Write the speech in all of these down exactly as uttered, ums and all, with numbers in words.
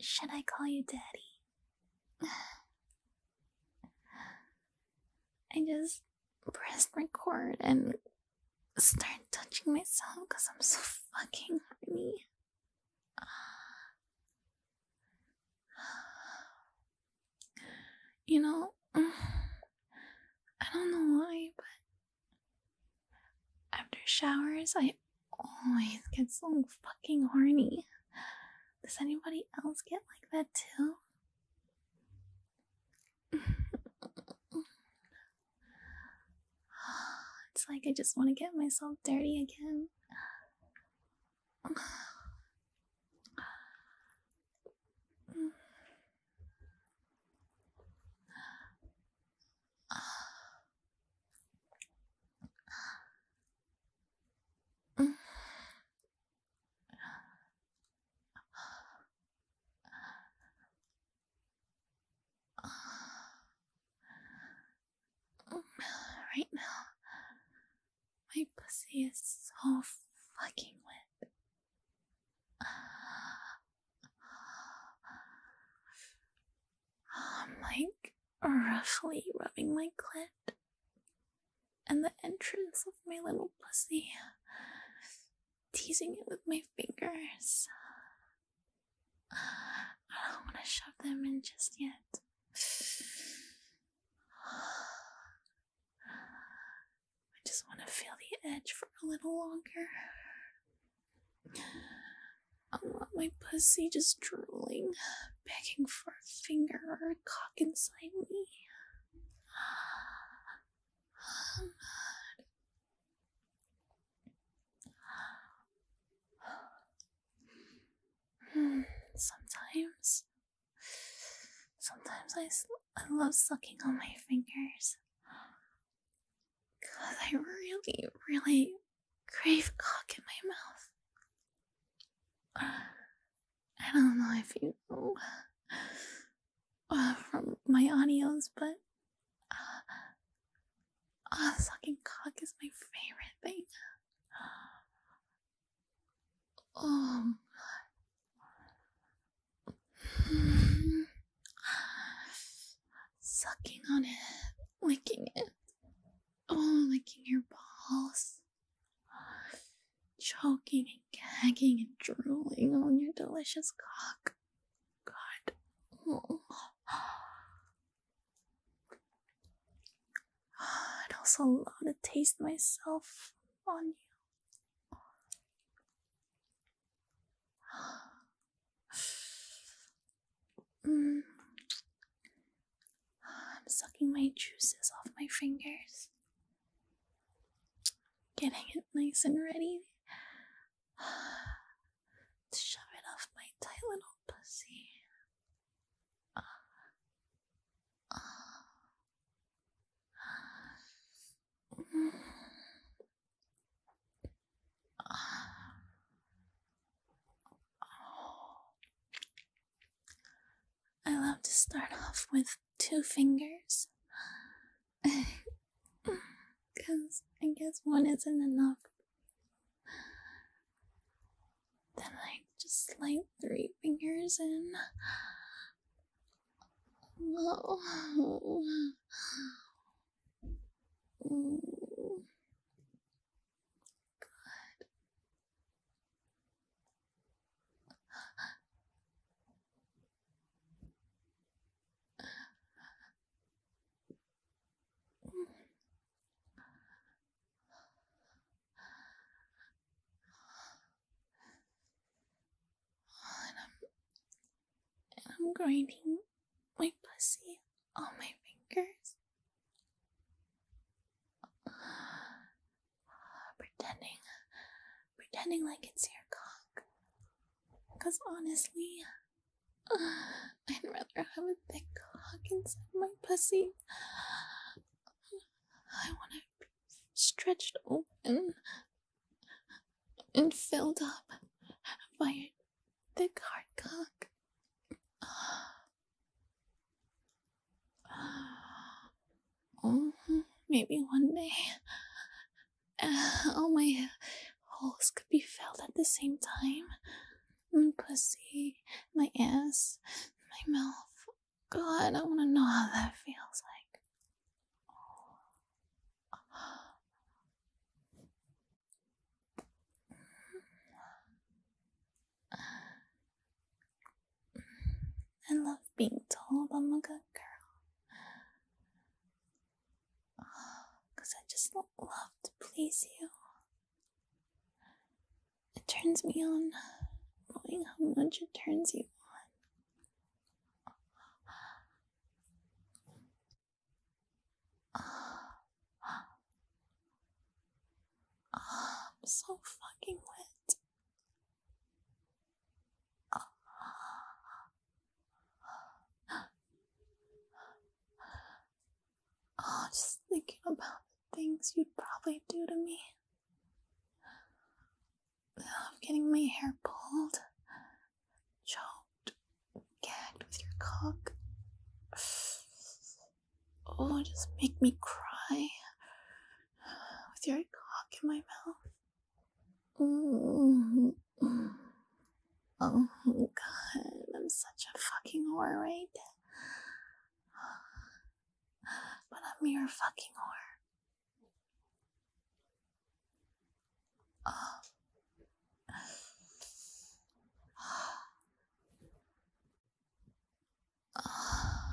should I call you daddy? I just pressed record and started touching myself because I'm so fucking horny. You know, I don't know why, but after showers, I always get so fucking horny. Does anybody else get like that too? It's like I just want to get myself dirty again. Right now, my pussy is so fucking wet. I'm like roughly rubbing my clit and the entrance of my little pussy, teasing it with my fingers. I don't want to shove them in just yet. I just want to feel the edge for a little longer. I want my pussy just drooling, begging for a finger or a cock inside me. Sometimes, sometimes I, I love sucking on my fingers. Because I really, really crave cock in my mouth. I don't know if you know uh, from my audios, but uh, uh, sucking cock is my favorite thing. Oh, sucking on it, licking it, oh, licking your balls, choking and gagging and drooling on your delicious cock. God. Oh. I'd also love to taste myself on you. Mm. I'm sucking my juices off my fingers, getting it nice and ready to shove it off my tight little pussy. I love to start off with two fingers. Because I guess one isn't enough. Then I just slide three fingers in. Oh. Mm. I'm grinding my pussy on my fingers, pretending, pretending like it's your cock. Because honestly, I'd rather have a thick cock inside my pussy. I want it stretched open and filled up by a thick hard cock. Oh, maybe one day uh, all my holes could be filled at the same time. my pussy, my ass, my mouth. God, I want to know how that feels like. I love being told I'm a good girl. Because I just love to please you. It turns me on, knowing how much it turns you on. I'm so fucking wet. Oh, just thinking about the things you'd probably do to me. Of getting my hair pulled, choked, gagged with your cock. Oh, just make me cry with your cock in my mouth. Mm-hmm. Oh god, I'm such a fucking whore, right? But I'm your fucking whore. Oh. Oh.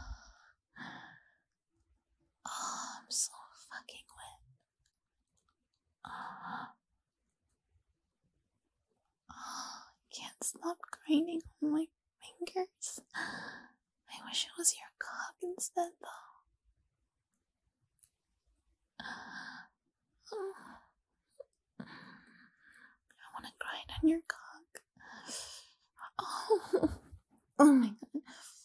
Oh, I'm so fucking wet. Oh. Oh, I can't stop grinding on my fingers. I wish it was your cock instead, though. Oh. I want to grind on your cock. Oh, oh my god.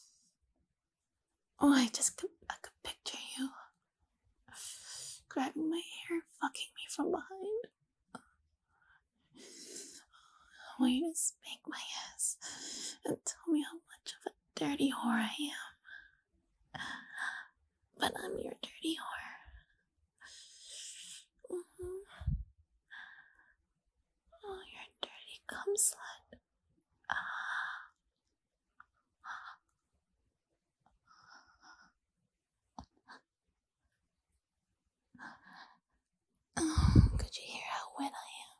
Oh, I just could, I could picture you grabbing my hair, fucking me from behind. I want you to spank my ass and tell me how much of a dirty whore I am. But I'm your dirty whore. Mm-hmm. Oh, you're a dirty cum slut. Oh, could you hear how wet I am?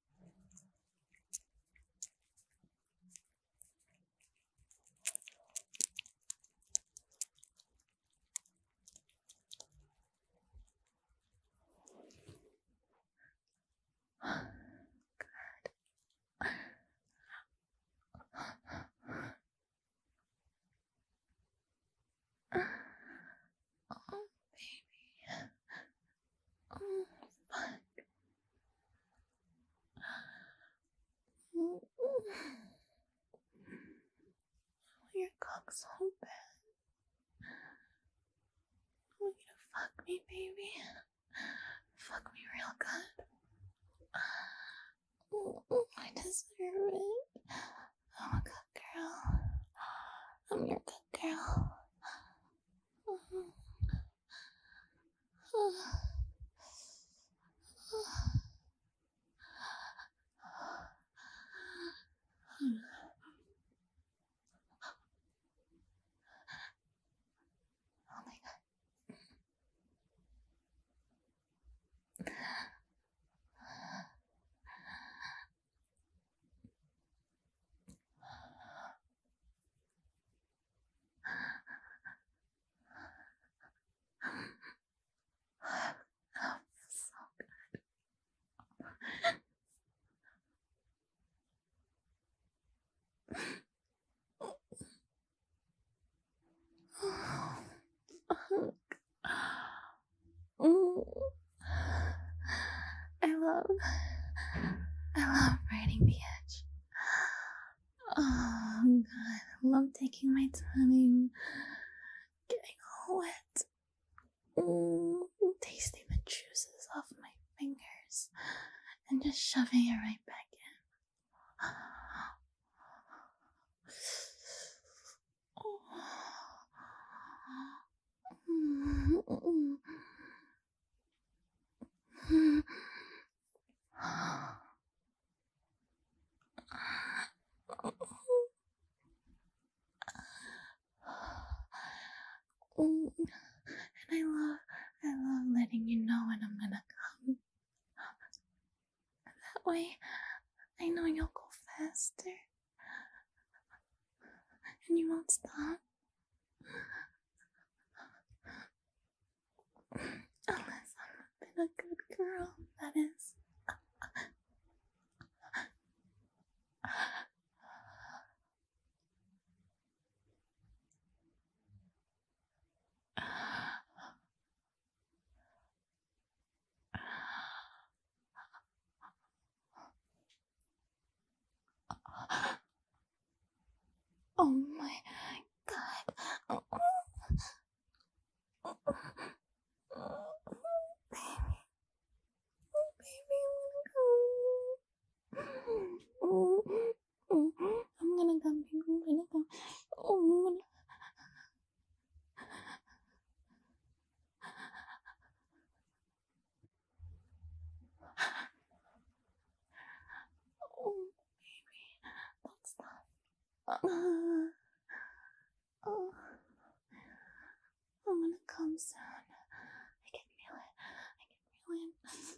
Oh, baby. Oh, fuck. Oh, your cock's so bad. I want you to fuck me, baby. Fuck me real good. Oh, I deserve it. I'm a good girl. I'm your good girl. Oh my god. Oh, so good. Oh, mm. I love, I love riding the edge. Oh god, I love taking my time, getting all wet, mm, tasting the juices off my fingers, and just shoving it right back in. You know you'll go faster. And you won't stop. Unless I've been a good girl, that is. Oh my god. Oh, baby, I'm gonna go. I'm gonna come, baby. I'm gonna come. Oh, I'm gonna. Oh, baby, don't stop. Uh, oh, I'm gonna come soon. I can feel it. I can feel it.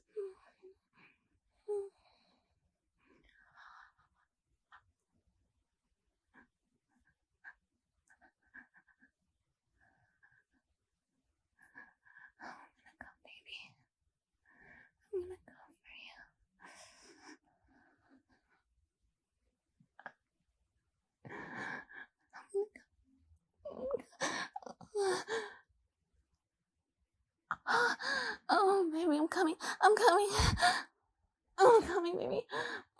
I'm gonna come, baby. I'm gonna come for you. I'm gonna come. Oh, baby, I'm coming. I'm coming. I'm coming, baby.